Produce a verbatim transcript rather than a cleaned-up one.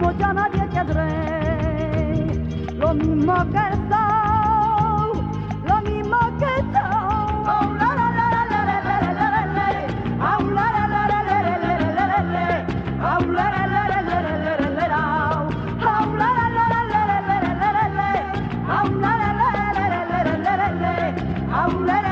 como ya nadie querré, lo mismo que el sol, lo mismo que el sol. Oh, la, la, la, la, la, la, la, la, la, la. Oh, la, la, la, la, la, la, la, la, la, la. Oh, la, la, la, la, la, la, la, la, la. Oh, la, la, la, la, la, la, la, la, la, la. Oh, la, la, la, la, la, la, la, la, la. Oh, la, la,